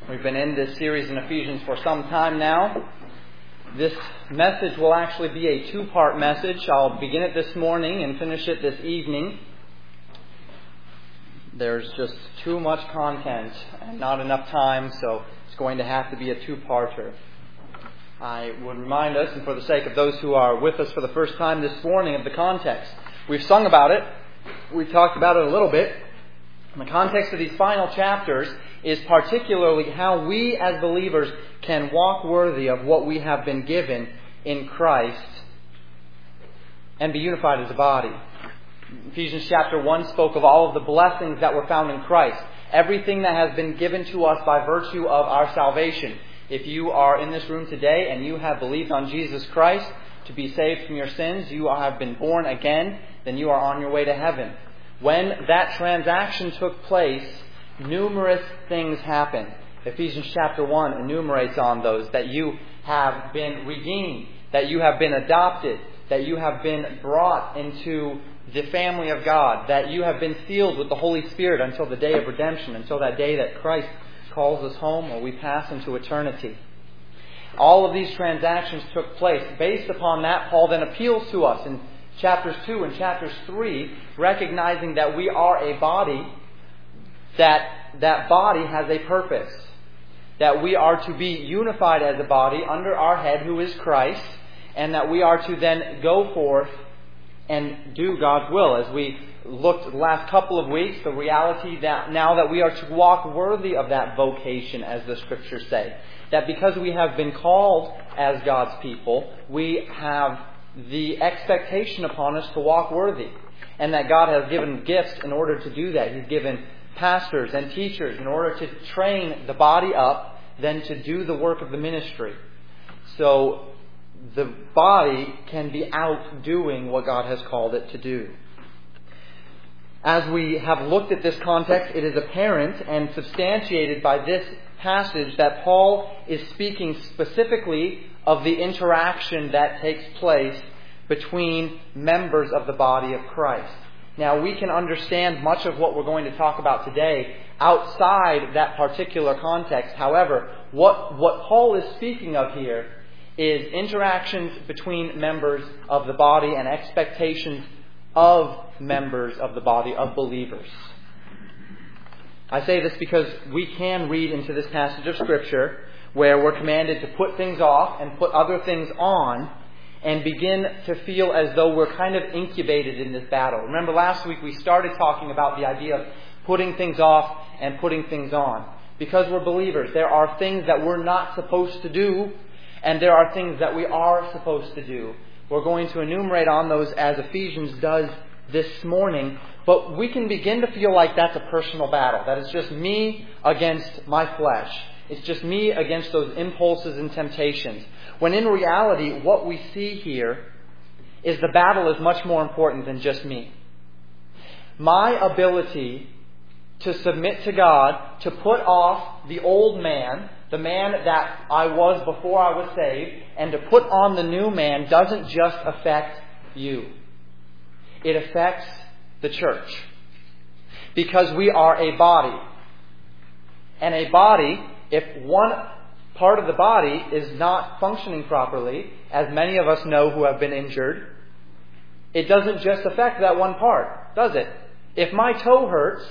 We've been in this series in Ephesians for some time now. This message will actually be a two-part message. I'll begin it this morning and finish it this evening. There's just too much content and not enough time, so it's going to have to be a two-parter. I would remind us, and for the sake of those who are with us for the first time this morning, of the context. We've sung about it. We've talked about it a little bit. The context of these final chapters is particularly how we as believers can walk worthy of what we have been given in Christ and be unified as a body. Ephesians chapter 1 spoke of all of the blessings that were found in Christ. Everything that has been given to us by virtue of our salvation. If you are in this room today and you have believed on Jesus Christ to be saved from your sins, you have been born again, then you are on your way to heaven. When that transaction took place, numerous things happened. Ephesians chapter 1 enumerates on those, that you have been redeemed, that you have been adopted, that you have been brought into the family of God, that you have been sealed with the Holy Spirit until the day of redemption, until that day that Christ calls us home or we pass into eternity. All of these transactions took place. Based upon that, Paul then appeals to us in chapters 2 and chapters 3, recognizing that we are a body, that body has a purpose, that we are to be unified as a body under our head who is Christ, and that we are to then go forth and do God's will. As we looked the last couple of weeks, the reality that now that we are to walk worthy of that vocation, as the Scriptures say, that because we have been called as God's people, we have the expectation upon us to walk worthy, and that God has given gifts in order to do that. He's given pastors and teachers in order to train the body up, then to do the work of the ministry. So the body can be out doing what God has called it to do. As we have looked at this context, it is apparent and substantiated by this passage that Paul is speaking specifically of the interaction that takes place between members of the body of Christ. Now, we can understand much of what we're going to talk about today outside that particular context. However, what Paul is speaking of here is interactions between members of the body and expectations of members of the body, of believers. I say this because we can read into this passage of Scripture where we're commanded to put things off and put other things on and begin to feel as though we're kind of incubated in this battle. Remember last week we started talking about the idea of putting things off and putting things on. Because we're believers, there are things that we're not supposed to do, and there are things that we are supposed to do. We're going to enumerate on those as Ephesians does this morning, but we can begin to feel like that's a personal battle. That it's just me against my flesh. It's just me against those impulses and temptations. When in reality, what we see here is the battle is much more important than just me. My ability to submit to God, to put off the old man, the man that I was before I was saved, and to put on the new man doesn't just affect you. It affects the church. Because we are a body. And a body, if one part of the body is not functioning properly, as many of us know who have been injured, it doesn't just affect that one part, does it? If my toe hurts,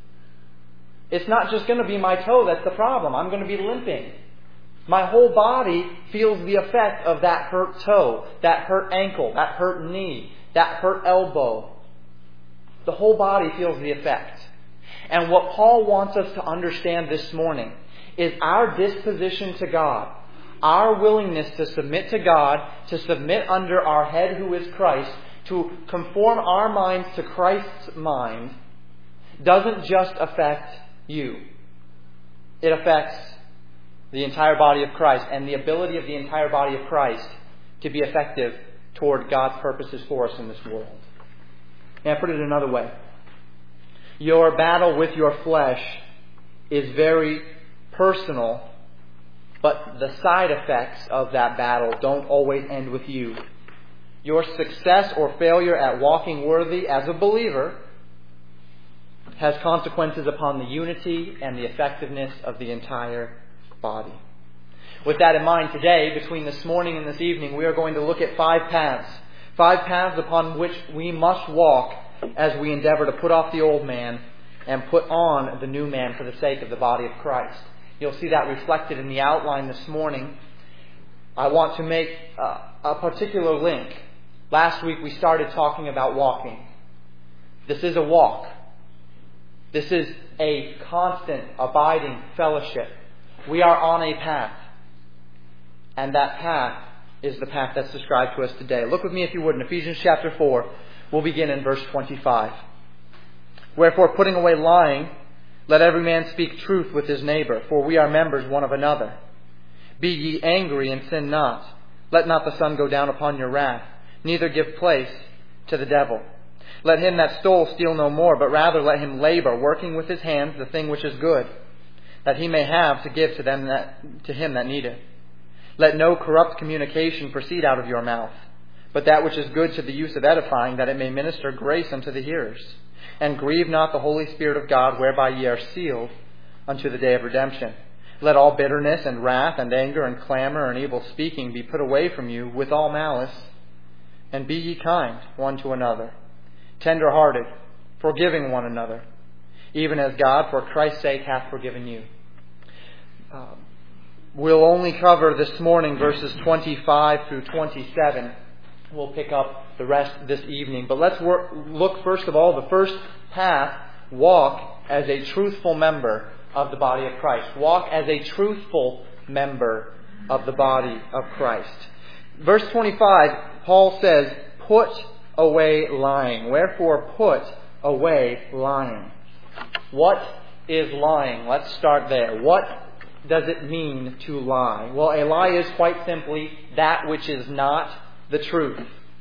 it's not just going to be my toe that's the problem. I'm going to be limping. My whole body feels the effect of that hurt toe, that hurt ankle, that hurt knee, that hurt elbow. The whole body feels the effect. And what Paul wants us to understand this morning is our disposition to God, our willingness to submit to God, to submit under our head who is Christ, to conform our minds to Christ's mind, doesn't just affect you. It affects the entire body of Christ and the ability of the entire body of Christ to be effective toward God's purposes for us in this world. Now, put it another way. Your battle with your flesh is very personal, but the side effects of that battle don't always end with you. Your success or failure at walking worthy as a believer has consequences upon the unity and the effectiveness of the entire body. With that in mind, today, between this morning and this evening, we are going to look at 5 paths. 5 paths upon which we must walk as we endeavor to put off the old man and put on the new man for the sake of the body of Christ. You'll see that reflected in the outline this morning. I want to make a particular link. Last week we started talking about walking. This is a walk. This is a constant, abiding fellowship. We are on a path. And that path is the path that's described to us today. Look with me, if you would, in Ephesians chapter 4. We'll begin in verse 25. Wherefore, putting away lying, let every man speak truth with his neighbor, for we are members one of another. Be ye angry and sin not. Let not the sun go down upon your wrath, neither give place to the devil. Let him that stole steal no more, but rather let him labor, working with his hands the thing which is good, that he may have to give to him that needeth. Let no corrupt communication proceed out of your mouth, but that which is good to the use of edifying, that it may minister grace unto the hearers. And grieve not the Holy Spirit of God, whereby ye are sealed unto the day of redemption. Let all bitterness and wrath and anger and clamor and evil speaking be put away from you with all malice. And be ye kind one to another, tender-hearted, forgiving one another, even as God for Christ's sake hath forgiven you. We'll only cover this morning verses 25 through 27. We'll pick up the rest this evening. But let's look first of all, the first path, walk as a truthful member of the body of Christ. Walk as a truthful member of the body of Christ. Verse 25, Paul says, put away lying. Wherefore put away lying. What is lying? Let's start there. What does it mean to lie? Well, a lie is quite simply that which is not the truth.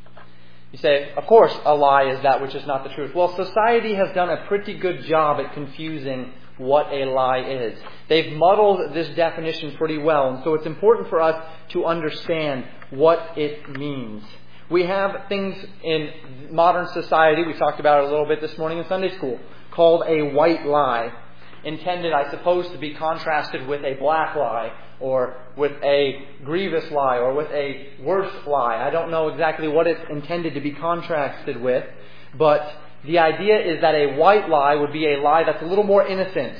You say, of course, a lie is that which is not the truth. Well, society has done a pretty good job at confusing what a lie is. They've muddled this definition pretty well, and so it's important for us to understand what it means. We have things in modern society, we talked about it a little bit this morning in Sunday school, called a white lie. Intended, I suppose, to be contrasted with a black lie, or with a grievous lie, or with a worse lie. I don't know exactly what it's intended to be contrasted with, but the idea is that a white lie would be a lie that's a little more innocent.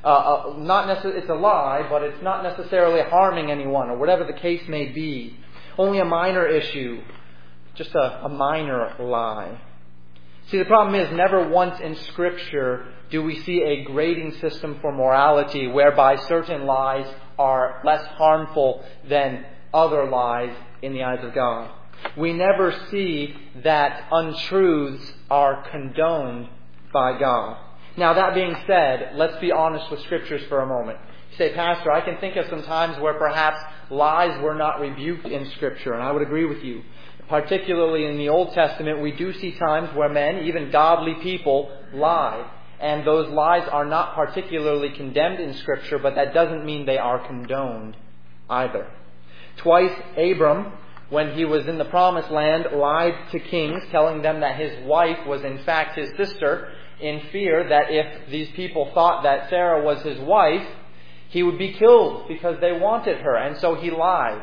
It's a lie, but it's not necessarily harming anyone, or whatever the case may be. Only a minor issue, just a minor lie. See, the problem is, never once in Scripture do we see a grading system for morality whereby certain lies are less harmful than other lies in the eyes of God. We never see that untruths are condoned by God. Now, that being said, let's be honest with Scriptures for a moment. You say, Pastor, I can think of some times where perhaps lies were not rebuked in Scripture, and I would agree with you. Particularly in the Old Testament, we do see times where men, even godly people, lie. And those lies are not particularly condemned in Scripture, but that doesn't mean they are condoned either. Twice Abram, when he was in the Promised Land, lied to kings, telling them that his wife was in fact his sister, in fear that if these people thought that Sarah was his wife, he would be killed because they wanted her, and so he lied.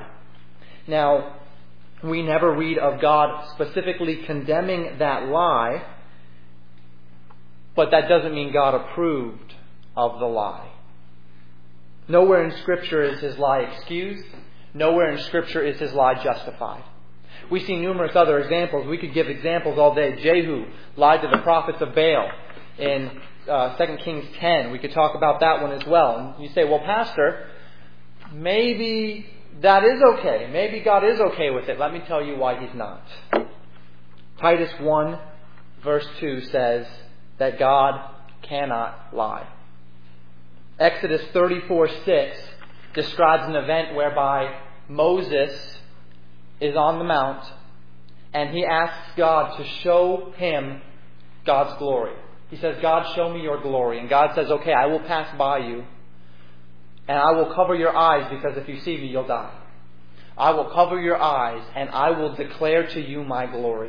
Now, we never read of God specifically condemning that lie, but that doesn't mean God approved of the lie. Nowhere in Scripture is his lie excused. Nowhere in Scripture is his lie justified. We see numerous other examples. We could give examples all day. Jehu lied to the prophets of Baal in 2 Kings 10. We could talk about that one as well. And you say, well, Pastor, maybe that is okay. Maybe God is okay with it. Let me tell you why he's not. Titus 1 verse 2 says that God cannot lie. Exodus 34:6 describes an event whereby Moses is on the mount and he asks God to show him God's glory. He says, God, show me your glory. And God says, okay, I will pass by you and I will cover your eyes, because if you see me, you'll die. I will cover your eyes and I will declare to you my glory.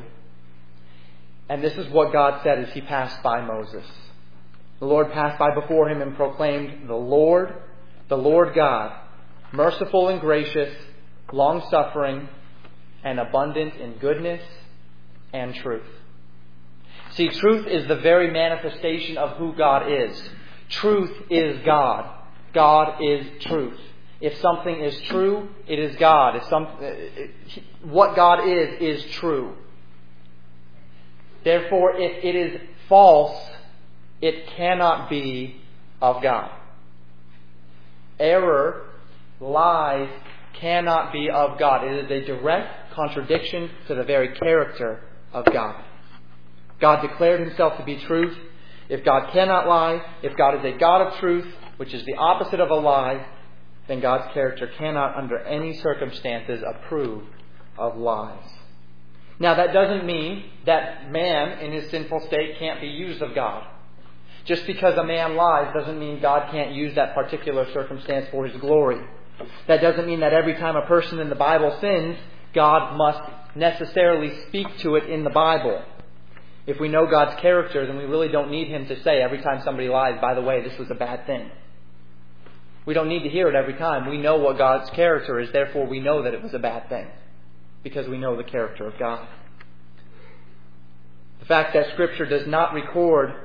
And this is what God said as he passed by Moses. The Lord passed by before him and proclaimed, the Lord God, merciful and gracious, long-suffering, and abundant in goodness and truth. See, truth is the very manifestation of who God is. Truth is God. God is truth. If something is true, it is God. What God is true. Therefore, if it is false, it cannot be of God. Error, lies, cannot be of God. It is a direct contradiction to the very character of God. God declared Himself to be truth. If God cannot lie, if God is a God of truth, which is the opposite of a lie, then God's character cannot under any circumstances approve of lies. Now, that doesn't mean that man in his sinful state can't be used of God. Just because a man lies doesn't mean God can't use that particular circumstance for His glory. That doesn't mean that every time a person in the Bible sins, God must necessarily speak to it in the Bible. If we know God's character, then we really don't need Him to say every time somebody lies, by the way, this was a bad thing. We don't need to hear it every time. We know what God's character is, therefore we know that it was a bad thing. Because we know the character of God. The fact that Scripture does not record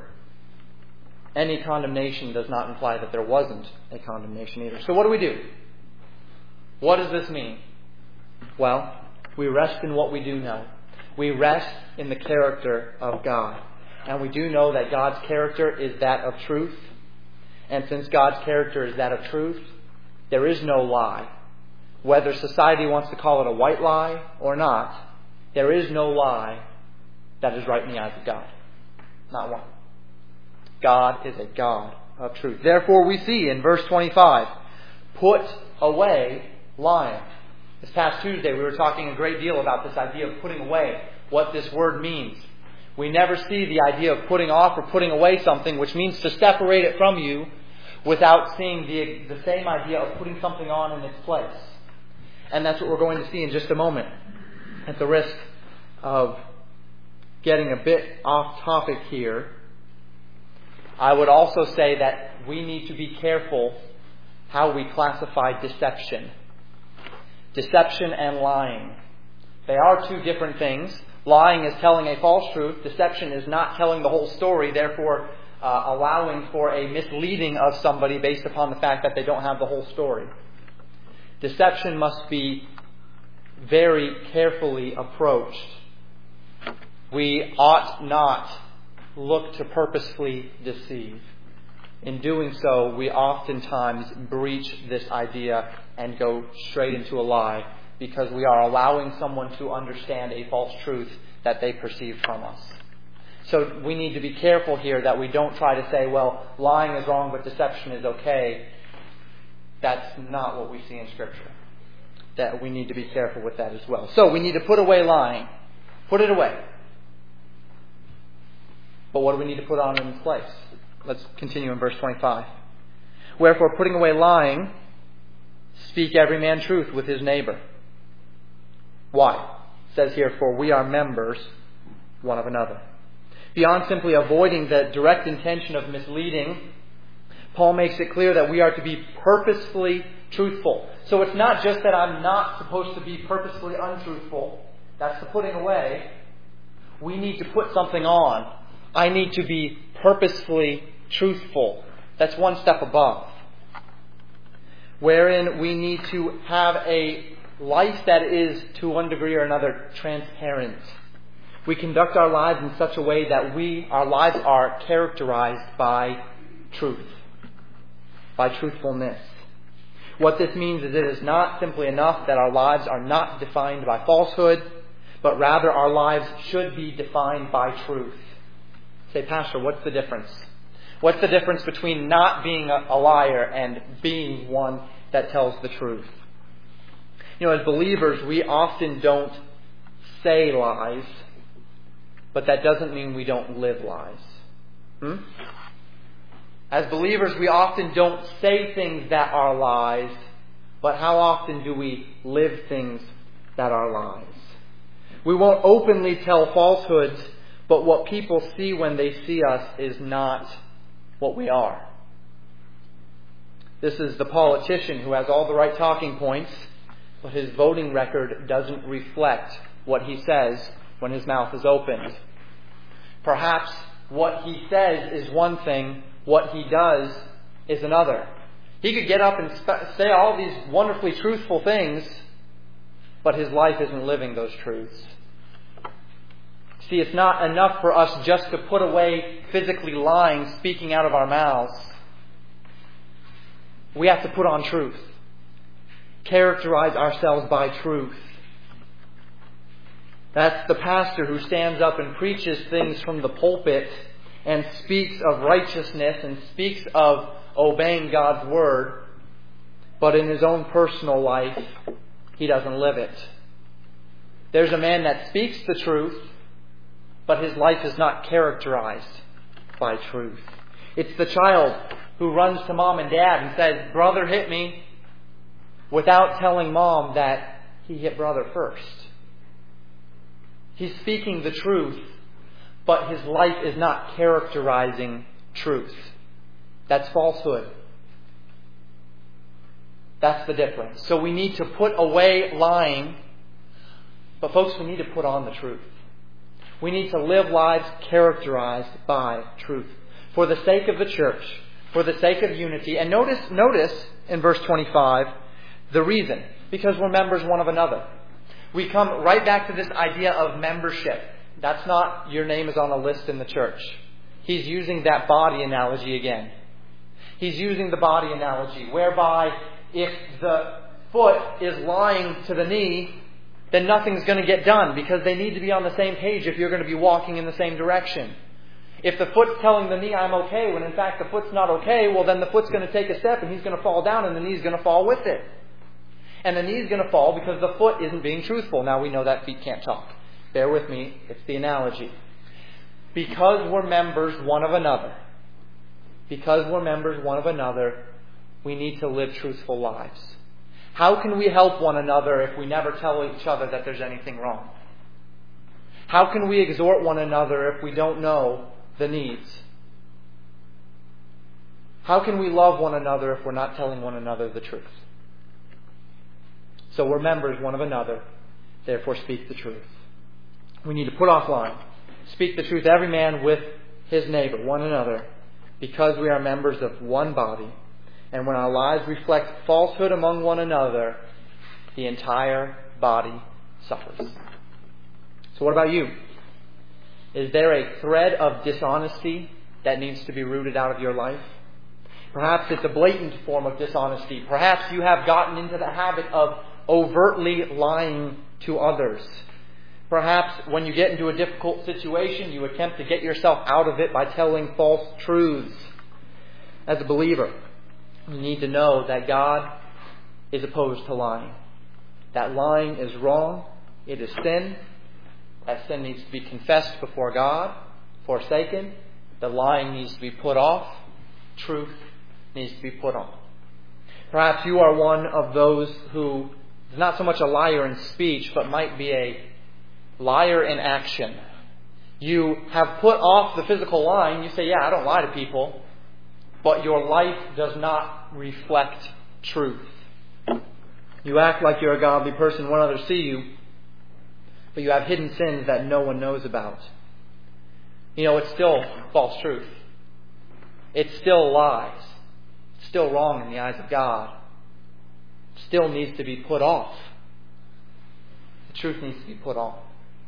any condemnation does not imply that there wasn't a condemnation either. So what do? What does this mean? Well, we rest in what we do know. We rest in the character of God. And we do know that God's character is that of truth. And since God's character is that of truth, there is no lie. Whether society wants to call it a white lie or not, there is no lie that is right in the eyes of God. Not one. God is a God of truth. Therefore, we see in verse 25, put away lying. This past Tuesday, we were talking a great deal about this idea of putting away, what this word means. We never see the idea of putting off or putting away something, which means to separate it from you, without seeing the same idea of putting something on in its place. And that's what we're going to see in just a moment. At the risk of getting a bit off topic here, I would also say that we need to be careful how we classify deception. Deception and lying. They are two different things. Lying is telling a false truth. Deception is not telling the whole story, therefore allowing for a misleading of somebody based upon the fact that they don't have the whole story. Deception must be very carefully approached. We ought not look to purposefully deceive. In doing so, we oftentimes breach this idea and go straight into a lie because we are allowing someone to understand a false truth that they perceive from us. So we need to be careful here that we don't try to say, well, lying is wrong but deception is okay. That's not what we see in Scripture. That we need to be careful with that as well. So we need to put away lying. Put it away. But what do we need to put on in its place? Let's continue in verse 25. Wherefore, putting away lying, speak every man truth with his neighbor. Why? It says here, for we are members one of another. Beyond simply avoiding the direct intention of misleading, Paul makes it clear that we are to be purposefully truthful. So it's not just that I'm not supposed to be purposefully untruthful. That's the putting away. We need to put something on. I need to be purposefully truthful. That's one step above. Wherein we need to have a life that is, to one degree or another, transparent. We conduct our lives in such a way that our lives are characterized by truth, by truthfulness. What this means is it is not simply enough that our lives are not defined by falsehood, but rather our lives should be defined by truth. Say, Pastor, what's the difference? What's the difference between not being a liar and being one that tells the truth? You know, as believers, we often don't say lies, but that doesn't mean we don't live lies. As believers, we often don't say things that are lies, but how often do we live things that are lies? We won't openly tell falsehoods, but what people see when they see us is not what we are. This is the politician who has all the right talking points, but his voting record doesn't reflect what he says when his mouth is opened. Perhaps what he says is one thing, what he does is another. He could get up and say all these wonderfully truthful things, but his life isn't living those truths. See, it's not enough for us just to put away physically lying, speaking out of our mouths. We have to put on truth. Characterize ourselves by truth. That's the pastor who stands up and preaches things from the pulpit and speaks of righteousness and speaks of obeying God's word, but in his own personal life, he doesn't live it. There's a man that speaks the truth, but his life is not characterized by truth. It's the child who runs to mom and dad and says, "Brother hit me," without telling mom that he hit brother first. He's speaking the truth, but his life is not characterizing truth. That's falsehood. That's the difference. So we need to put away lying, but folks, we need to put on the truth. We need to live lives characterized by truth. For the sake of the church, for the sake of unity. And notice in verse 25, the reason. Because we're members one of another. We come right back to this idea of membership. That's not your name is on a list in the church. He's using that body analogy again. He's using the body analogy, whereby if the foot is lying to the knee, then nothing's going to get done, because they need to be on the same page if you're going to be walking in the same direction. If the foot's telling the knee, "I'm okay," when in fact the foot's not okay, well then the foot's going to take a step and he's going to fall down and the knee's going to fall with it. And the knee's going to fall because the foot isn't being truthful. Now we know that feet can't talk. Bear with me, it's the analogy. Because we're members one of another, we need to live truthful lives. How can we help one another if we never tell each other that there's anything wrong? How can we exhort one another if we don't know the needs? How can we love one another if we're not telling one another the truth? So we're members one of another, therefore speak the truth. We need to put off lying. Speak the truth, every man with his neighbor, one another, because we are members of one body. And when our lives reflect falsehood among one another, the entire body suffers. So what about you? Is there a thread of dishonesty that needs to be rooted out of your life? Perhaps it's a blatant form of dishonesty. Perhaps you have gotten into the habit of overtly lying to others. Perhaps when you get into a difficult situation, you attempt to get yourself out of it by telling false truths. As a believer, you need to know that God is opposed to lying. That lying is wrong. It is sin. That sin needs to be confessed before God, forsaken. The lying needs to be put off. Truth needs to be put on. Perhaps you are one of those who is not so much a liar in speech, but might be a liar in action. You have put off the physical lying. You say, "Yeah, I don't lie to people." But your life does not reflect truth. You act like you're a godly person when others see you, but you have hidden sins that no one knows about. You know, it's still false truth. It's still lies. It's still wrong in the eyes of God. It still needs to be put off. The truth needs to be put on.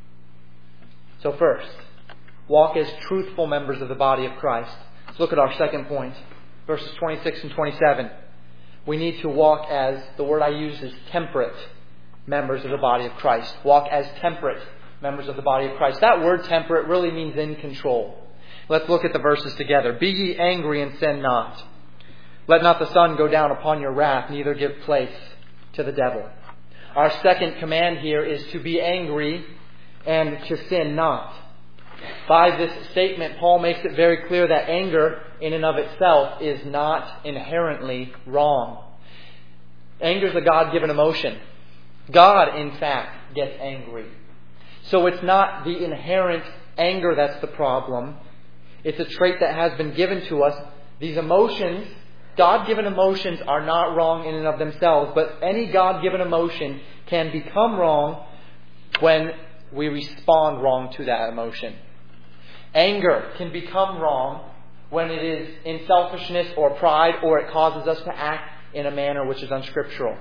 So first, walk as truthful members of the body of Christ. Let's look at our second point. Verses 26 and 27. We need to walk as, the word I use is temperate members of the body of Christ. Walk as temperate members of the body of Christ. That word temperate really means in control. Let's look at the verses together. "Be ye angry and sin not. Let not the sun go down upon your wrath, neither give place to the devil." Our second command here is to be angry and to sin not. By this statement, Paul makes it very clear that anger in and of itself is not inherently wrong. Anger is a God-given emotion. God, in fact, gets angry. So it's not the inherent anger that's the problem. It's a trait that has been given to us. These emotions God-given emotions are not wrong in and of themselves, but any God-given emotion can become wrong when we respond wrong to that emotion. Anger can become wrong when it is in selfishness or pride, or it causes us to act in a manner which is unscriptural.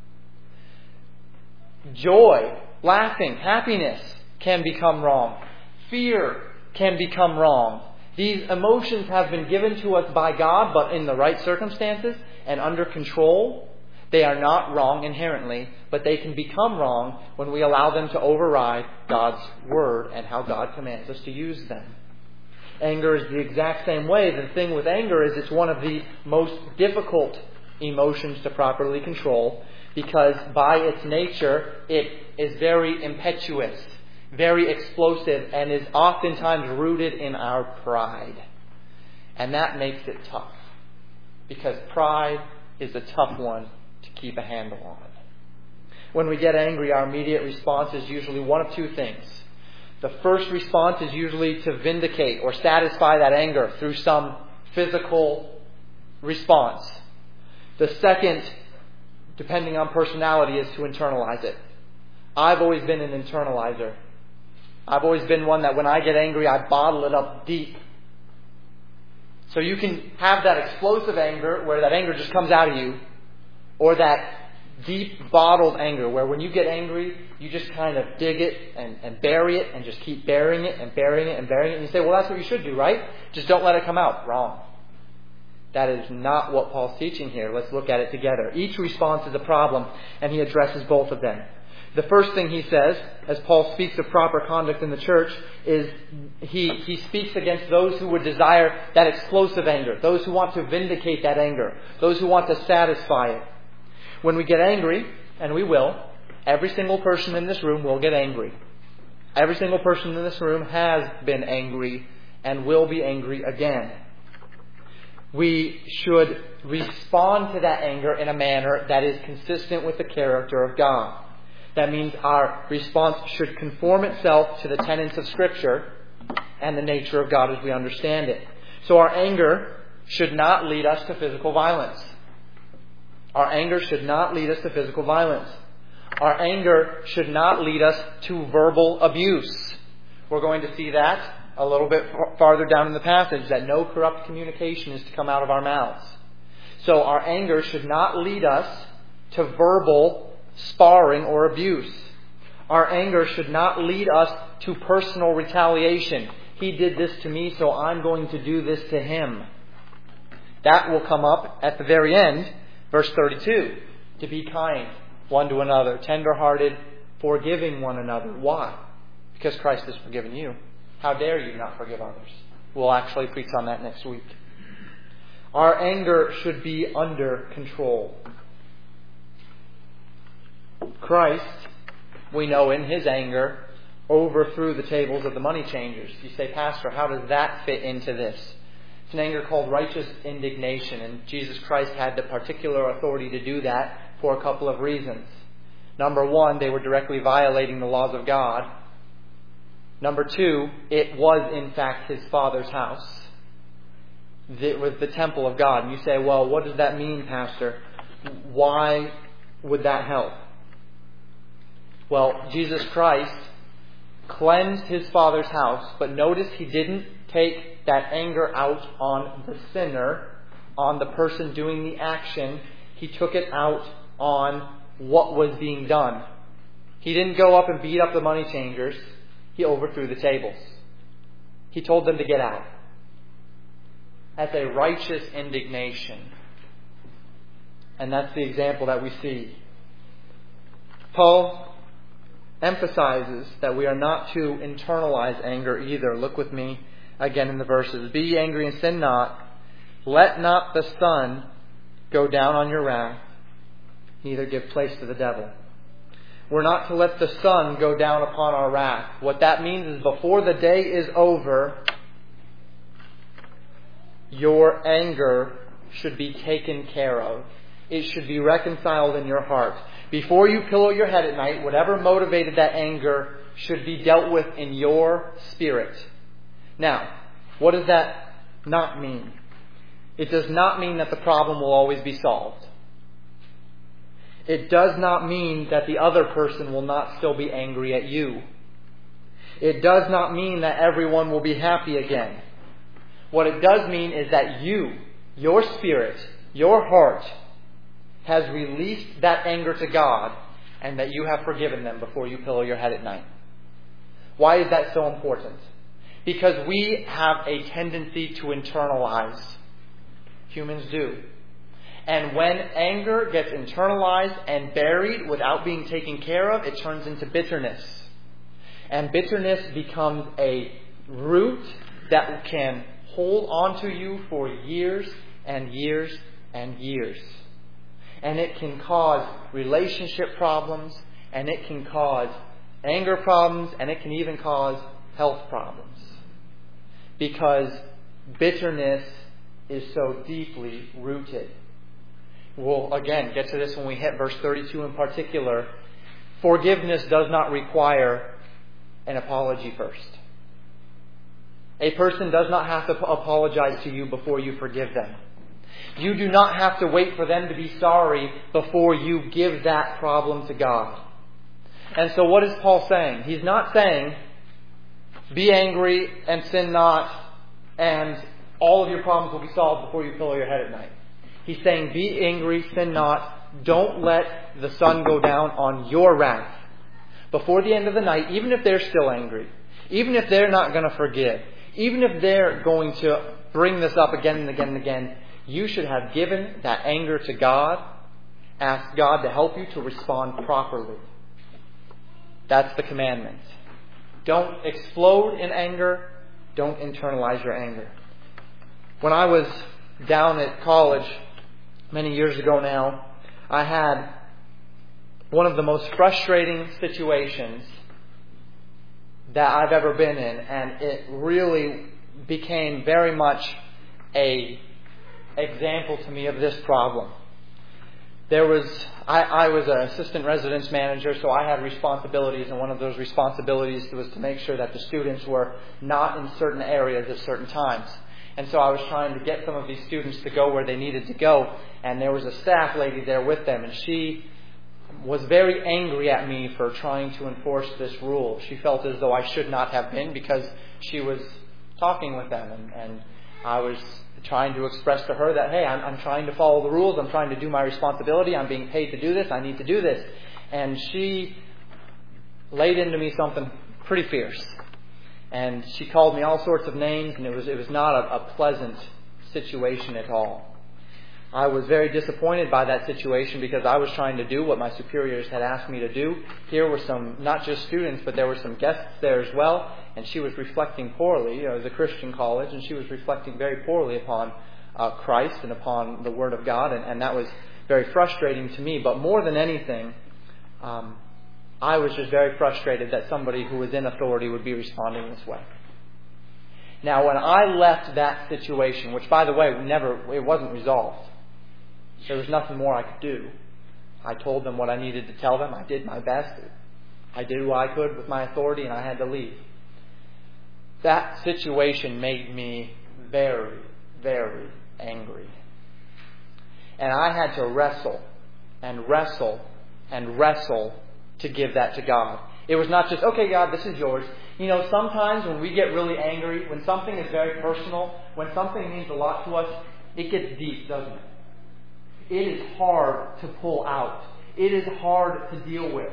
Joy, laughing, happiness can become wrong. Fear can become wrong. These emotions have been given to us by God, but in the right circumstances and under control, they are not wrong inherently, but they can become wrong when we allow them to override God's Word and how God commands us to use them. Anger is the exact same way. The thing with anger is it's one of the most difficult emotions to properly control, because by its nature it is very impetuous, very explosive, and is oftentimes rooted in our pride. And that makes it tough, because pride is a tough one to keep a handle on. When we get angry, our immediate response is usually one of two things. The first response is usually to vindicate or satisfy that anger through some physical response. The second, depending on personality, is to internalize it. I've always been an internalizer. I've always been one that when I get angry, I bottle it up deep. So you can have that explosive anger where that anger just comes out of you, or that deep bottled anger where when you get angry, you just kind of dig it and bury it and just keep burying it and burying it and burying it. And you say, well, that's what you should do, right? Just don't let it come out. Wrong. That is not what Paul's teaching here. Let's look at it together. Each response is a problem, and he addresses both of them. The first thing he says, as Paul speaks of proper conduct in the church, is he speaks against those who would desire that explosive anger, those who want to vindicate that anger, those who want to satisfy it. When we get angry, and we will, every single person in this room will get angry. Every single person in this room has been angry and will be angry again. We should respond to that anger in a manner that is consistent with the character of God. That means our response should conform itself to the tenets of Scripture and the nature of God as we understand it. So our anger should not lead us to physical violence. Our anger should not lead us to physical violence. Our anger should not lead us to verbal abuse. We're going to see that a little bit farther down in the passage, that no corrupt communication is to come out of our mouths. So our anger should not lead us to verbal sparring or abuse. Our anger should not lead us to personal retaliation. He did this to me, so I'm going to do this to him. That will come up at the very end, verse 32. To be kind one to another, tender-hearted, forgiving one another. Why? Because Christ has forgiven you. How dare you not forgive others? We'll actually preach on that next week. Our anger should be under control. Christ, we know in his anger, overthrew the tables of the money changers. You say, Pastor, how does that fit into this? It's an anger called righteous indignation, and Jesus Christ had the particular authority to do that for a couple of reasons. Number one, they were directly violating the laws of God. Number two, it was in fact his Father's house. It was the temple of God. And you say, well, what does that mean, Pastor? Why would that help? Well, Jesus Christ cleansed his Father's house, but notice he didn't take that anger out on the sinner, on the person doing the action. He took it out on what was being done. He didn't go up and beat up the money changers. He overthrew the tables. He told them to get out. That's a righteous indignation. And that's the example that we see. Paul emphasizes that we are not to internalize anger either. Look with me again in the verses. Be ye angry and sin not. Let not the sun go down on your wrath, neither give place to the devil. We're not to let the sun go down upon our wrath. What that means is before the day is over, your anger should be taken care of. It should be reconciled in your heart. Before you pillow your head at night, whatever motivated that anger should be dealt with in your spirit. Now, what does that not mean? It does not mean that the problem will always be solved. It does not mean that the other person will not still be angry at you. It does not mean that everyone will be happy again. What it does mean is that you, your spirit, your heart, has released that anger to God, and that you have forgiven them before you pillow your head at night. Why is that so important? Because we have a tendency to internalize. Humans do. And when anger gets internalized and buried without being taken care of, it turns into bitterness. And bitterness becomes a root that can hold on to you for years and years and years. And it can cause relationship problems, and it can cause anger problems, and it can even cause health problems. Because bitterness is so deeply rooted. We'll again get to this when we hit verse 32 in particular. Forgiveness does not require an apology first. A person does not have to apologize to you before you forgive them. You do not have to wait for them to be sorry before you give that problem to God. And so what is Paul saying? He's not saying, be angry and sin not, and all of your problems will be solved before you pillow your head at night. He's saying, be angry, sin not. Don't let the sun go down on your wrath. Before the end of the night, even if they're still angry, even if they're not going to forgive, even if they're going to bring this up again and again and again, you should have given that anger to God. Ask God to help you to respond properly. That's the commandment. Don't explode in anger. Don't internalize your anger. When I was down at college many years ago now, I had one of the most frustrating situations that I've ever been in, and it really became very much a example to me of this problem. I was an assistant residence manager, so I had responsibilities, and one of those responsibilities was to make sure that the students were not in certain areas at certain times. And so I was trying to get some of these students to go where they needed to go, and there was a staff lady there with them, and she was very angry at me for trying to enforce this rule. She felt as though I should not have been because she was talking with them, and I was trying to express to her that, hey, I'm trying to follow the rules, I'm trying to do my responsibility, I'm being paid to do this, I need to do this. And she laid into me something pretty fierce. And she called me all sorts of names, and it was not a pleasant situation at all. I was very disappointed by that situation because I was trying to do what my superiors had asked me to do. Here were some, not just students, but there were some guests there as well, and she was reflecting poorly. It was a Christian college, and she was reflecting very poorly upon Christ and upon the Word of God, and that was very frustrating to me. But more than anything, I was just very frustrated that somebody who was in authority would be responding this way. Now, when I left that situation, which, by the way, it wasn't resolved. There was nothing more I could do. I told them what I needed to tell them. I did my best. I did what I could with my authority, and I had to leave. That situation made me very, very angry. And I had to wrestle and wrestle and wrestle to give that to God. It was not just, okay, God, this is yours. You know, sometimes when we get really angry, when something is very personal, when something means a lot to us, it gets deep, doesn't it? It is hard to pull out. It is hard to deal with.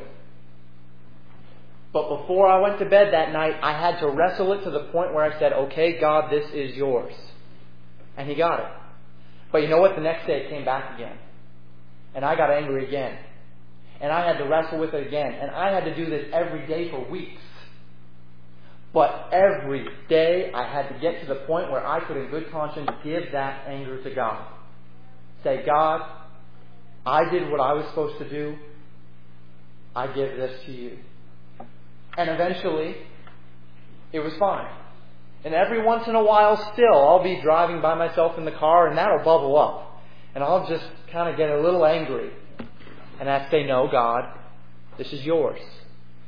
But before I went to bed that night, I had to wrestle it to the point where I said, okay, God, this is yours. And He got it. But you know what? The next day it came back again. And I got angry again. And I had to wrestle with it again. And I had to do this every day for weeks. But every day I had to get to the point where I could in good conscience give that anger to God. Say, God, I did what I was supposed to do. I give this to you. And eventually, it was fine. And every once in a while still, I'll be driving by myself in the car and that'll bubble up. And I'll just kind of get a little angry. And I say, no, God, this is yours.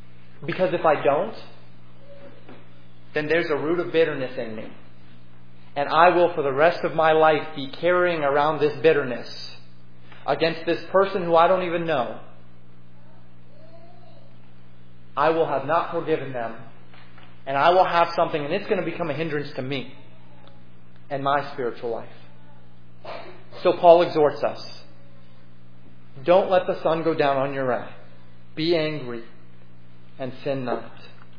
Because if I don't, then there's a root of bitterness in me. and I will for the rest of my life be carrying around this bitterness against this person who I don't even know, I will have not forgiven them, and I will have something, and it's going to become a hindrance to me and my spiritual life. So Paul exhorts us, don't let the sun go down on your wrath. Be angry and sin not.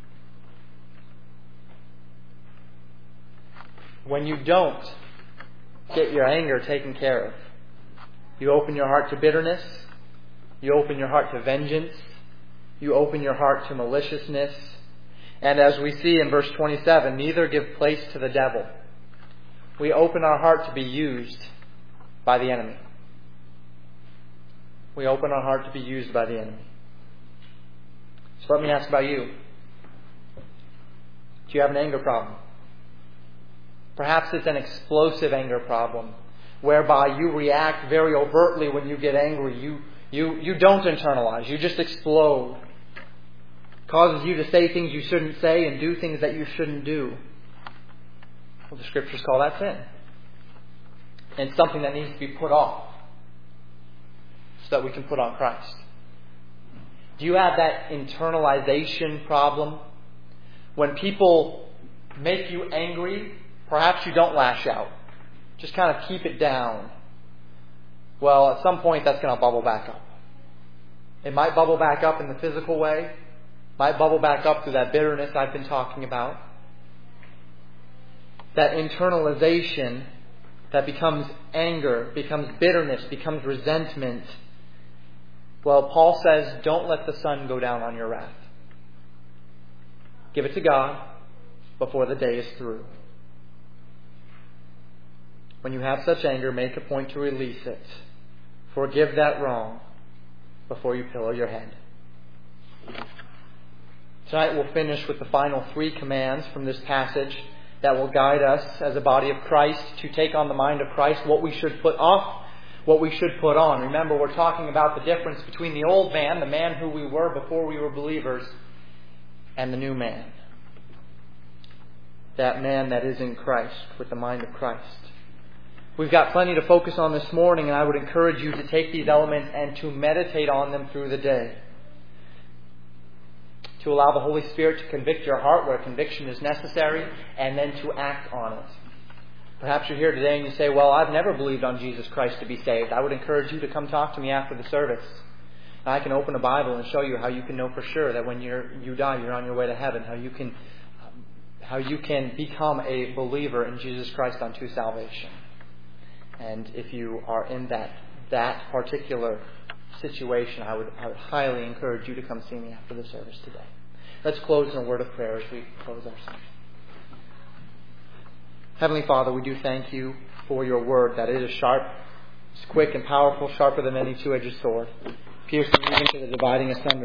When you don't get your anger taken care of, you open your heart to bitterness, you open your heart to vengeance, you open your heart to maliciousness, and as we see in verse 27, neither give place to the devil. We open our heart to be used by the enemy. We open our heart to be used by the enemy. So let me ask about you. Do you have an anger problem? Perhaps it's an explosive anger problem, whereby you react very overtly when you get angry. You don't internalize. You just explode. It causes you to say things you shouldn't say and do things that you shouldn't do. Well, the Scriptures call that sin. And it's something that needs to be put off so that we can put on Christ. Do you have that internalization problem? When people make you angry, perhaps you don't lash out. Just kind of keep it down. Well, at some point that's going to bubble back up. It might bubble back up in the physical way. Might bubble back up through that bitterness I've been talking about. That internalization that becomes anger, becomes bitterness, becomes resentment. Well, Paul says, don't let the sun go down on your wrath. Give it to God before the day is through. When you have such anger, make a point to release it. Forgive that wrong before you pillow your head. Tonight we'll finish with the final 3 commands from this passage that will guide us as a body of Christ to take on the mind of Christ, what we should put off, what we should put on. Remember, we're talking about the difference between the old man, the man who we were before we were believers, and the new man. That man that is in Christ, with the mind of Christ. We've got plenty to focus on this morning, and I would encourage you to take these elements and to meditate on them through the day. To allow the Holy Spirit to convict your heart where conviction is necessary, and then to act on it. Perhaps you're here today and you say, well, I've never believed on Jesus Christ to be saved. I would encourage you to come talk to me after the service. And I can open a Bible and show you how you can know for sure that when you die, you're on your way to heaven. How you can become a believer in Jesus Christ unto salvation. And if you are in that particular situation, I would highly encourage you to come see me after the service today. Let's close in a word of prayer as we close our sermon. Heavenly Father, we do thank you for your word, that it is sharp, it's quick and powerful, sharper than any two-edged sword, piercing even to the dividing asunder